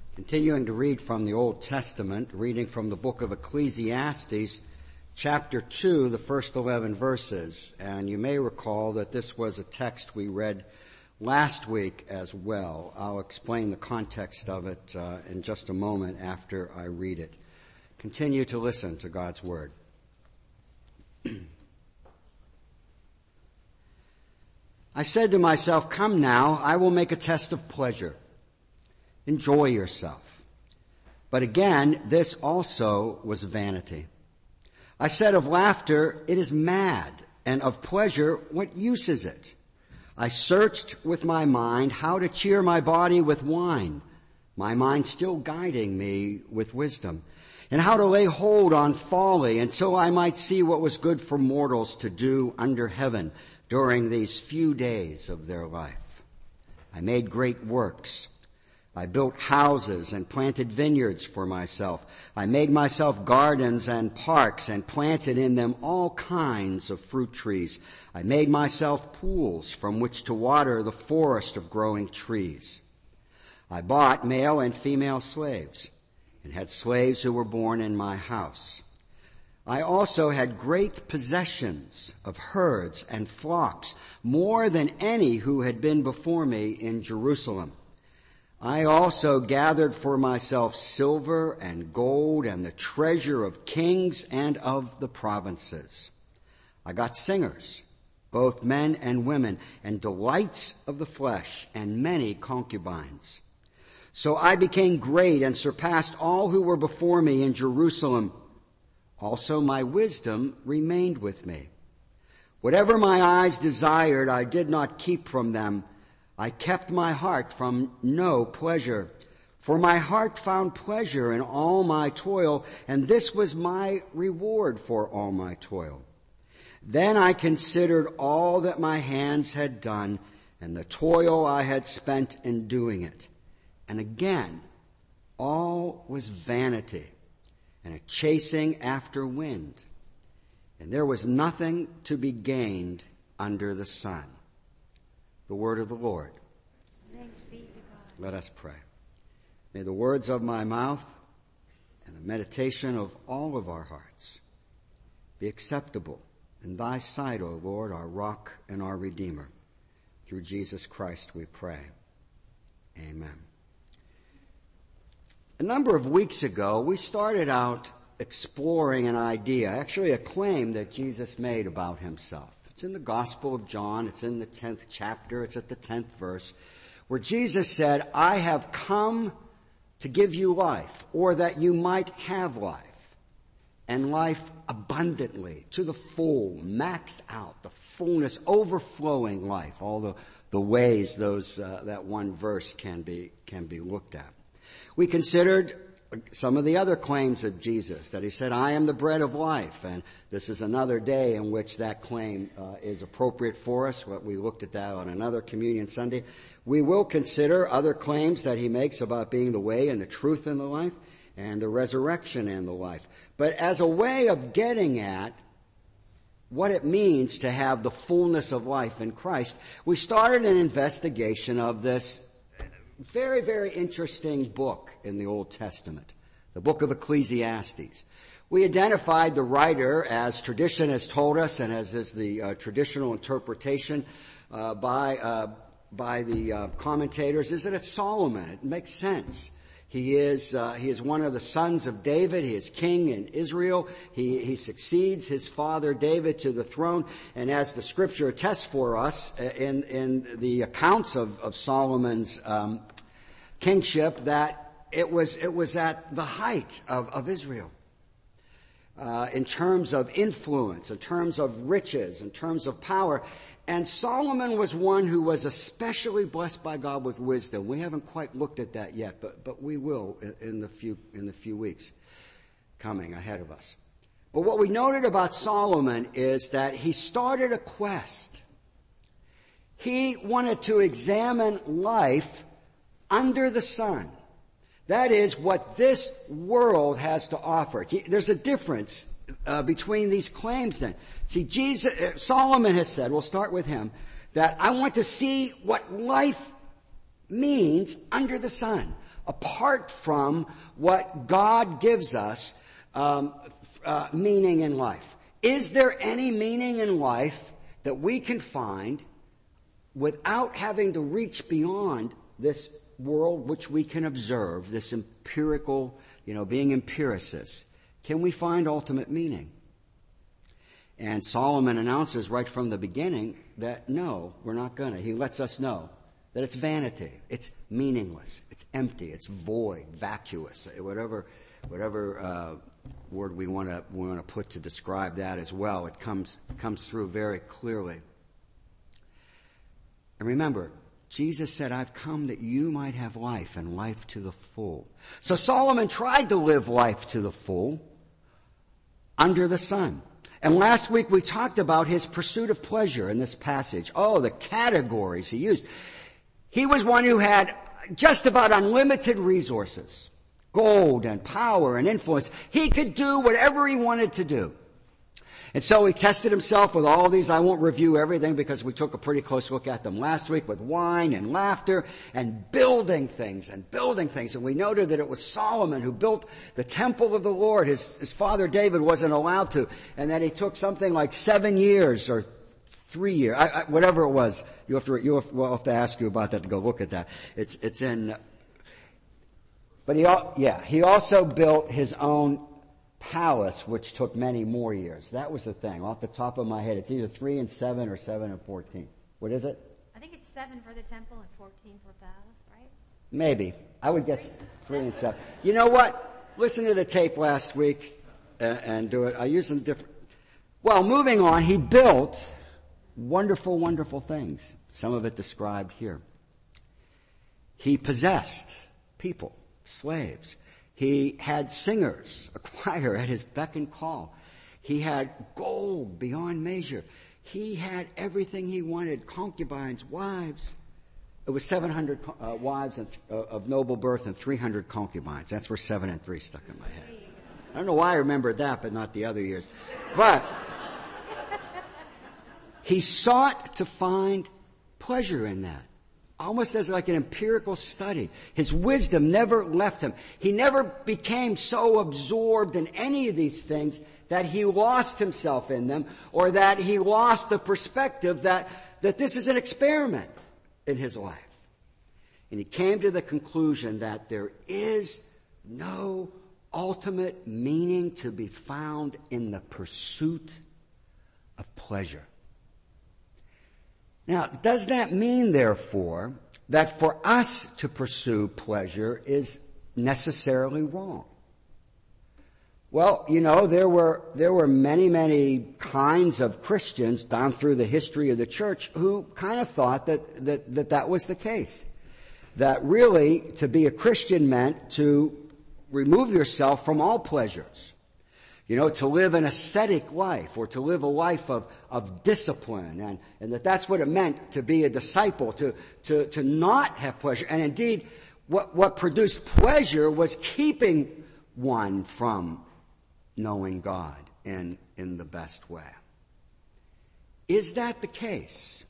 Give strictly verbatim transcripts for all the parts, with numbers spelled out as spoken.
Continuing to read from the Old Testament, reading from the book of Ecclesiastes, chapter two, the first eleven verses. And you may recall that this was a text we read last week as well. I'll explain the context of it uh, in just a moment after I read it. Continue to listen to God's word. I said to myself, "Come now, I will make a test of pleasure. Enjoy yourself." But again, this also was vanity. I said of laughter, "It is mad," and of pleasure, "What use is it?" I searched with my mind how to cheer my body with wine, my mind still guiding me with wisdom, and how to lay hold on folly, and so I might see what was good for mortals to do under heaven during these few days of their life. I made great works. I built houses and planted vineyards for myself. I made myself gardens and parks and planted in them all kinds of fruit trees. I made myself pools from which to water the forest of growing trees. I bought male and female slaves and had slaves who were born in my house. I also had great possessions of herds and flocks, more than any who had been before me in Jerusalem. I also gathered for myself silver and gold and the treasure of kings and of the provinces. I got singers, both men and women, and delights of the flesh, and many concubines. So I became great and surpassed all who were before me in Jerusalem. Also my wisdom remained with me. Whatever my eyes desired, I did not keep from them. I kept my heart from no pleasure, for my heart found pleasure in all my toil, and this was my reward for all my toil. Then I considered all that my hands had done, and the toil I had spent in doing it. And again, all was vanity, and a chasing after wind, and there was nothing to be gained under the sun. The word of the Lord. Thanks be to God. Let us pray. May the words of my mouth and the meditation of all of our hearts be acceptable in thy sight, O Lord, our rock and our Redeemer. Through Jesus Christ we pray. Amen. A number of weeks ago, we started out exploring an idea, actually a claim that Jesus made about himself. It's in the Gospel of John. It's in the tenth chapter. It's at the tenth verse, where Jesus said, "I have come to give you life, or that you might have life, and life abundantly, to the full, maxed out, the fullness, overflowing life," all the, the ways those uh, that one verse can be can be looked at. We considered some of the other claims of Jesus, that he said, "I am the bread of life," and this is another day in which that claim uh, is appropriate for us. We looked at that on another Communion Sunday. We will consider other claims that he makes about being the way and the truth and the life, and the resurrection and the life. But as a way of getting at what it means to have the fullness of life in Christ, we started an investigation of this very, very interesting book in the Old Testament, the book of Ecclesiastes. We identified the writer, as tradition has told us, and as is the uh, traditional interpretation uh, by uh, by the uh, commentators, is that it's Solomon. It makes sense. He is uh, he is one of the sons of David. He is king in Israel. He he succeeds his father David to the throne. And as the Scripture attests for us in in the accounts of of Solomon's um, kingship, that it was it was at the height of of Israel. Uh, in terms of influence, in terms of riches, in terms of power. And Solomon was one who was especially blessed by God with wisdom. We haven't quite looked at that yet, but, but we will in, in the few in the few weeks coming ahead of us. But what we noted about Solomon is that he started a quest. He wanted to examine life under the sun. That is what this world has to offer. There's a difference uh, between these claims then. See, Jesus, uh, Solomon has said, we'll start with him, that I want to see what life means under the sun. apart from what God gives us um, uh, meaning in life. Is there any meaning in life that we can find without having to reach beyond this world which we can observe, this empirical, you know, being empiricists? Can we find ultimate meaning? And Solomon announces right from the beginning that no, we're not going to. He lets us know that it's vanity, it's meaningless, it's empty, it's void, vacuous, whatever whatever uh, word we want to we want to put to describe that as well. It comes comes through very clearly. And remember, Jesus said, I've come that you might have life and life to the full. So Solomon tried to live life to the full under the sun. And last week we talked about his pursuit of pleasure in this passage. Oh, the categories he used. He was one who had just about unlimited resources, gold and power and influence. He could do whatever he wanted to do. And so he tested himself with all these. I won't review everything because we took a pretty close look at them last week, with wine and laughter and building things and building things. And we noted that it was Solomon who built the temple of the Lord. His, his father David wasn't allowed to. And that he took something like seven years or three years, I, I, whatever it was. You have to, you have, we'll have to ask you about that to go look at that. It's, it's in, but he, yeah, he also built his own palace, which took many more years. That was the thing. Off the top of my head, it's either three and seven or seven and fourteen. What is it? I think it's seven for the temple and fourteen for palace, right? Maybe. I would guess three and seven. You know what? Listen to the tape last week and, and do it. I use them different. Well, moving on, he built wonderful, wonderful things. Some of it described here. He possessed people, slaves. He had singers, a choir at his beck and call. He had gold beyond measure. He had everything he wanted, concubines, wives. It was seven hundred uh, wives and, uh, of noble birth and three hundred concubines. That's where seven and three stuck in my head. I don't know why I remembered that, but not the other years. But he sought to find pleasure in that. Almost as like an empirical study. His wisdom never left him. He never became so absorbed in any of these things that he lost himself in them, or that he lost the perspective that, that this is an experiment in his life. And he came to the conclusion that there is no ultimate meaning to be found in the pursuit of pleasure. Now, does that mean, therefore, that for us to pursue pleasure is necessarily wrong? Well, you know, there were there were many, many kinds of Christians down through the history of the church who kind of thought that that that, that was the case. That really, to be a Christian meant to remove yourself from all pleasures. You know, to live an ascetic life, or to live a life of, of discipline, and, and that that's what it meant to be a disciple, to, to, to not have pleasure. And indeed, what, what produced pleasure was keeping one from knowing God in, in the best way. Is that the case?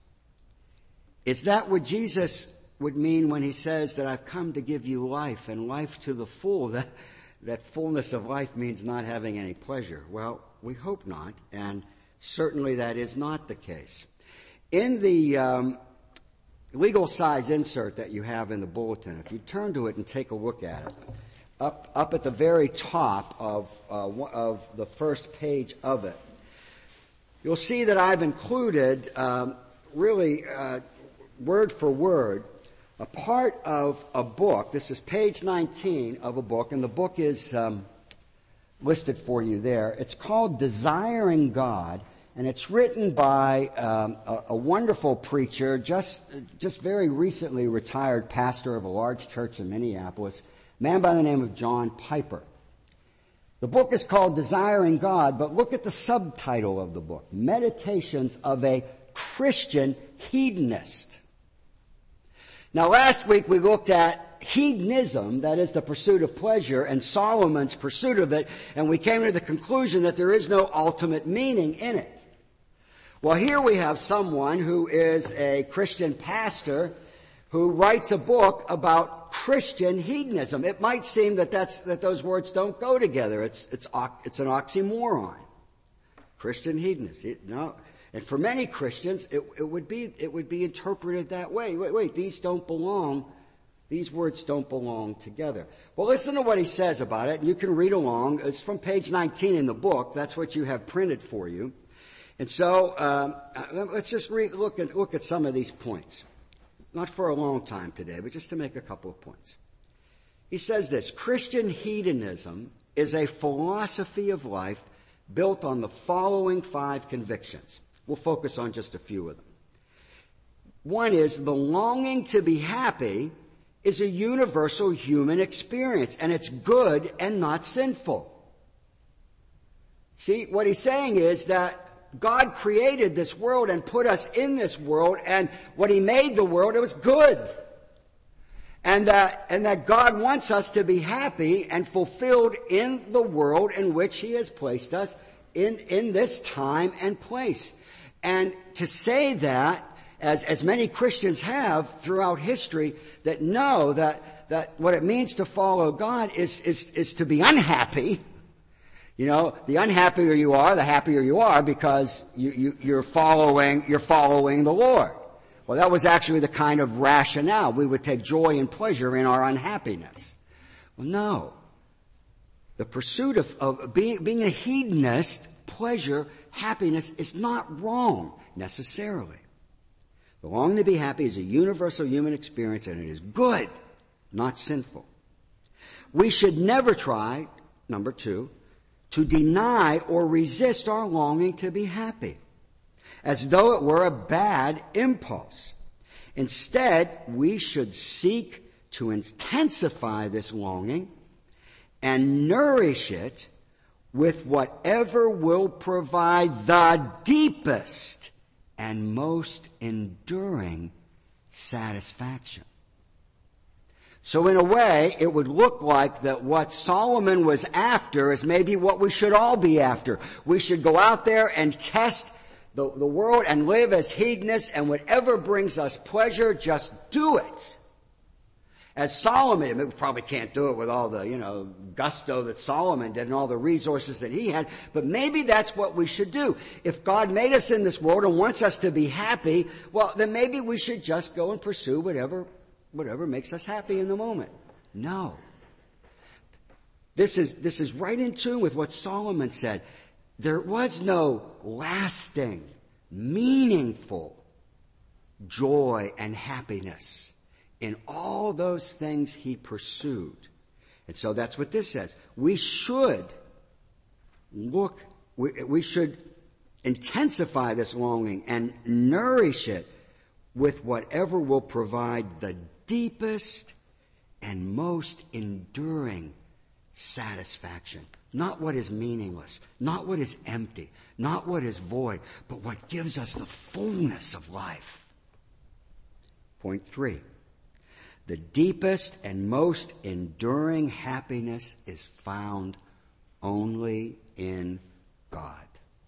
Is that what Jesus would mean when he says that I've come to give you life and life to the full? That That fullness of life means not having any pleasure. Well, we hope not, and certainly that is not the case. In the um, legal size insert that you have in the bulletin, if you turn to it and take a look at it, up up at the very top of uh, of the first page of it, you'll see that I've included um, really uh, word for word a part of a book. This is page nineteen of a book, and the book is um, listed for you there. It's called Desiring God, and it's written by um, a, a wonderful preacher, just just very recently retired pastor of a large church in Minneapolis, a man by the name of John Piper. The book is called Desiring God, but look at the subtitle of the book, Meditations of a Christian Hedonist. Now, last week we looked at hedonism, that is the pursuit of pleasure, and Solomon's pursuit of it, and we came to the conclusion that there is no ultimate meaning in it. Well, here we have someone who is a Christian pastor who writes a book about Christian hedonism. It might seem that that's, that those words don't go together. It's, it's, it's an oxymoron. Christian hedonism. No. And for many Christians, it, it would be, it would be interpreted that way. Wait, wait, these don't belong. These words don't belong together. Well, listen to what he says about it. You can read along. It's from page nineteen in the book. That's what you have printed for you. And so um, let's just re- look at look at some of these points. Not for a long time today, but just to make a couple of points. He says this: Christian hedonism is a philosophy of life built on the following five convictions. We'll focus on just a few of them. One is the longing to be happy is a universal human experience, and it's good and not sinful. See, what he's saying is that God created this world and put us in this world, and when he made the world, it was good. And that, and that God wants us to be happy and fulfilled in the world in which he has placed us in, in this time and place. And to say that, as, as many Christians have throughout history, that know that, that what it means to follow God is, is, is to be unhappy. You know, the unhappier you are, the happier you are, because you, you, you're following, you're following the Lord. Well, that was actually the kind of rationale. We would take joy and pleasure in our unhappiness. Well, no. The pursuit of, of being, being a hedonist, pleasure, happiness is not wrong necessarily. The longing to be happy is a universal human experience, and it is good, not sinful. We should never try, number two, to deny or resist our longing to be happy, as though it were a bad impulse. Instead, we should seek to intensify this longing and nourish it with whatever will provide the deepest and most enduring satisfaction. So in a way, it would look like that what Solomon was after is maybe what we should all be after. We should go out there and test the, the world and live as hedonists, and whatever brings us pleasure, just do it. As Solomon, we probably can't do it with all the, you know, gusto that Solomon did and all the resources that he had, but maybe that's what we should do. If God made us in this world and wants us to be happy, well, then maybe we should just go and pursue whatever, whatever makes us happy in the moment. No. This is, this is right in tune with what Solomon said. There was no lasting, meaningful joy and happiness in all those things he pursued. And so that's what this says. We should look, we, we should intensify this longing and nourish it with whatever will provide the deepest and most enduring satisfaction. Not what is meaningless, not what is empty, not what is void, but what gives us the fullness of life. Point three. The deepest and most enduring happiness is found only in God.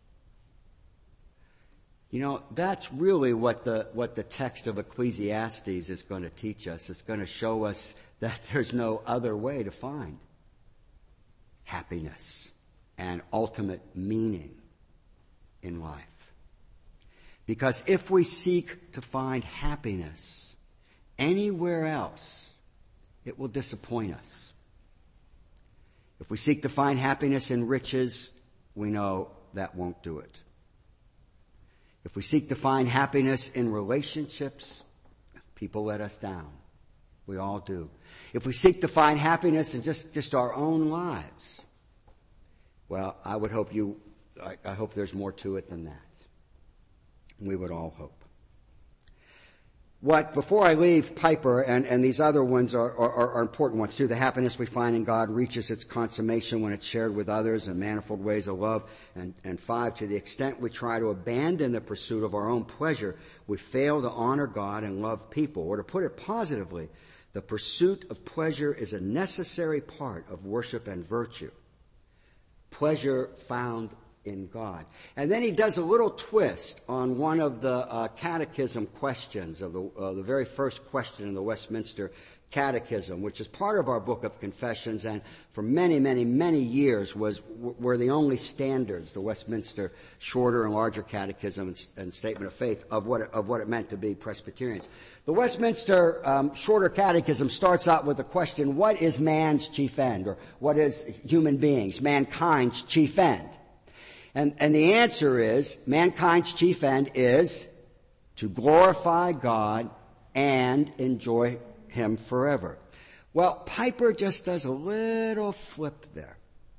You know, that's really what the what the text of Ecclesiastes is going to teach us. It's going to show us that there's no other way to find happiness and ultimate meaning in life. Because if we seek to find happiness anywhere else, it will disappoint us. If we seek to find happiness in riches, we know that won't do it. If we seek to find happiness in relationships, people let us down. We all do. If we seek to find happiness in just, just our own lives, well, I would hope you, I, I hope there's more to it than that. We would all hope. What, before I leave Piper, and, and these other ones are, are, are important ones too, the happiness we find in God reaches its consummation when it's shared with others in manifold ways of love. And, and five, to the extent we try to abandon the pursuit of our own pleasure, we fail to honor God and love people. Or to put it positively, the pursuit of pleasure is a necessary part of worship and virtue. Pleasure found in God. And then he does a little twist on one of the uh, catechism questions of the, uh, the very first question in the Westminster Catechism, which is part of our Book of Confessions, and for many, many, many years was were the only standards, the Westminster Shorter and Larger Catechism and, and Statement of Faith of what it, of what it meant to be Presbyterians. The Westminster um, Shorter Catechism starts out with the question: what is man's chief end, or what is human beings, mankind's chief end? And, and the answer is, mankind's chief end is to glorify God and enjoy Him forever. Well, Piper just does a little flip there.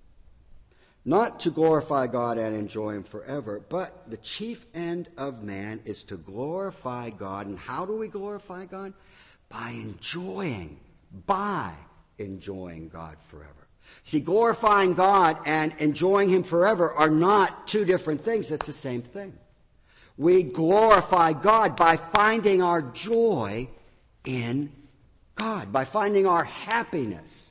Not to glorify God and enjoy Him forever, but the chief end of man is to glorify God. And how do we glorify God? By enjoying, by enjoying God forever. See, glorifying God and enjoying Him forever are not two different things. It's the same thing. We glorify God by finding our joy in God, by finding our happiness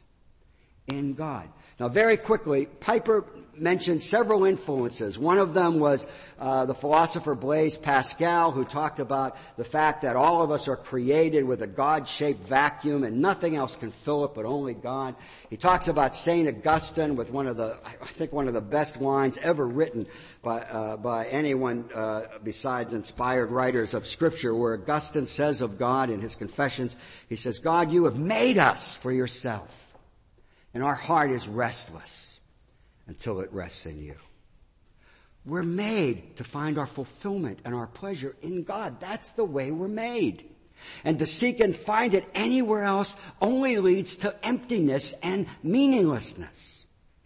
in God. Now, very quickly, Piper mentioned several influences. One of them was uh, the philosopher Blaise Pascal, who talked about the fact that all of us are created with a God-shaped vacuum and nothing else can fill it but only God. He talks about Saint Augustine with one of the, I think one of the best lines ever written by, uh, by anyone uh, besides inspired writers of Scripture, where Augustine says of God in his Confessions, he says, "God, you have made us for yourself, and our heart is restless until it rests in you." We're made to find our fulfillment and our pleasure in God. That's the way we're made. And to seek and find it anywhere else only leads to emptiness and meaninglessness.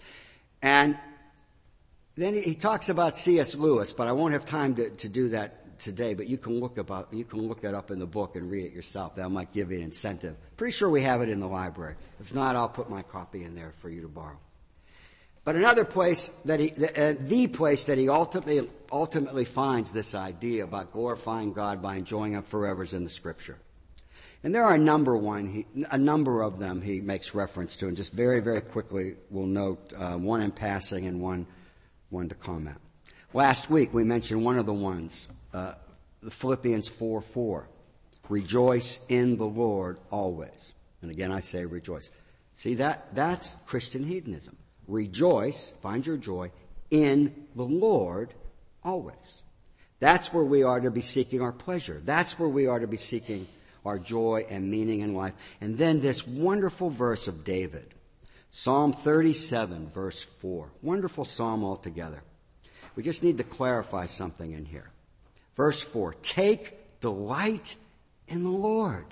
And then he talks about C S Lewis, but I won't have time to, to do that today, but you can look about you can look it up in the book and read it yourself. That might give you an incentive. Pretty sure we have it in the library. If not, I'll put my copy in there for you to borrow. But another place that he, the, uh, the place that he ultimately, ultimately finds this idea about glorifying God by enjoying Him forever is in the Scripture. And there are a number one, he, a number of them he makes reference to, and just very, very quickly we'll note uh, one in passing and one, one to comment. Last week we mentioned one of the ones, uh, Philippians four four. Rejoice in the Lord always. And again I say rejoice. See, that that's Christian hedonism. Rejoice, find your joy, in the Lord always. That's where we are to be seeking our pleasure. That's where we are to be seeking our joy and meaning in life. And then this wonderful verse of David, Psalm thirty-seven, verse four. Wonderful psalm altogether. We just need to clarify something in here. Verse four, take delight in the Lord.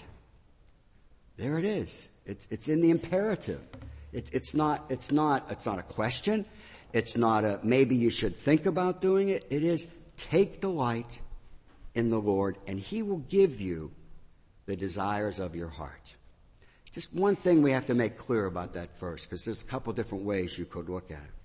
There it is. It's, it's in the imperative. It, it's not, it's not, it's not a question. It's not a, maybe you should think about doing it. It is, take delight in the Lord, and He will give you the desires of your heart. Just one thing we have to make clear about that verse, because there's a couple different ways you could look at it.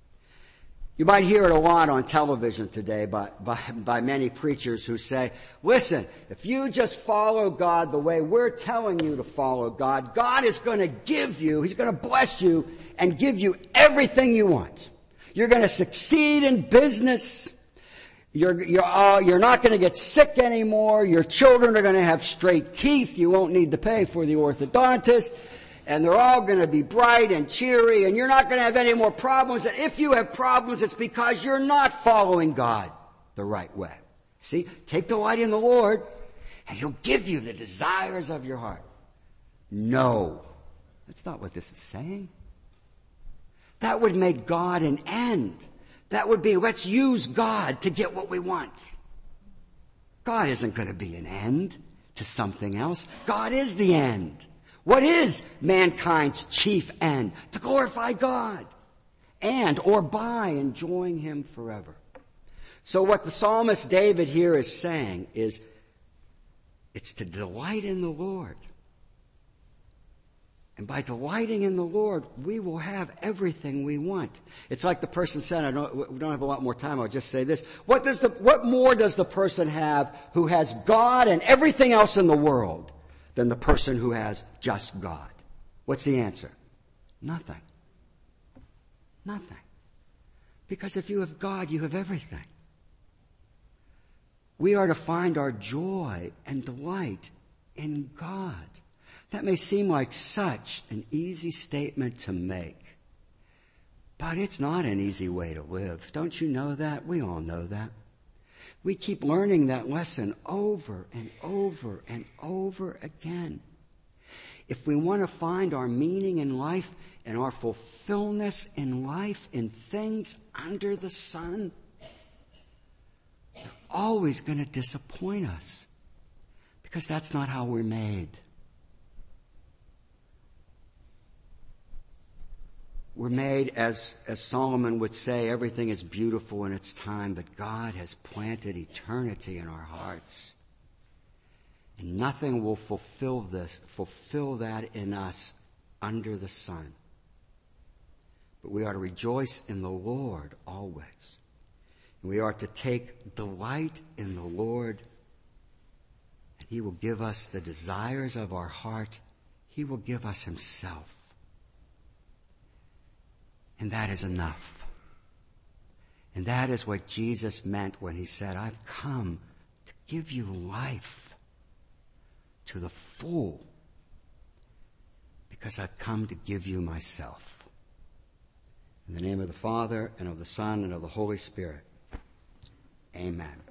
You might hear it a lot on television today by, by, by many preachers who say, listen, if you just follow God the way we're telling you to follow God, God is going to give you, He's going to bless you and give you everything you want. You're going to succeed in business. You're, you're, uh, you're not going to get sick anymore. Your children are going to have straight teeth. You won't need to pay for the orthodontist. And they're all going to be bright and cheery, and you're not going to have any more problems. And if you have problems, it's because you're not following God the right way. See, take delight in the Lord, and He'll give you the desires of your heart. No, that's not what this is saying. That would make God an end. That would be, let's use God to get what we want. God isn't going to be an end to something else. God is the end. What is mankind's chief end? To glorify God and or by enjoying Him forever. So what the psalmist David here is saying is it's to delight in the Lord. And by delighting in the Lord, we will have everything we want. It's like the person said, I don't, we don't have a lot more time, I'll just say this. What does the, what more does the person have who has God and everything else in the world than the person who has just God? What's the answer? Nothing. Nothing. Because if you have God, you have everything. We are to find our joy and delight in God. That may seem like such an easy statement to make, but it's not an easy way to live. Don't you know that? We all know that. We keep learning that lesson over and over and over again. If we want to find our meaning in life and our fulfillment in life in things under the sun, they're always going to disappoint us because that's not how we're made. We're made, as, as Solomon would say, everything is beautiful in its time, but God has planted eternity in our hearts. And nothing will fulfill this, fulfill that in us under the sun. But we are to rejoice in the Lord always. And we are to take delight in the Lord. And He will give us the desires of our heart. He will give us Himself. And that is enough. And that is what Jesus meant when He said, I've come to give you life to the full, because I've come to give you myself. In the name of the Father, and of the Son, and of the Holy Spirit. Amen.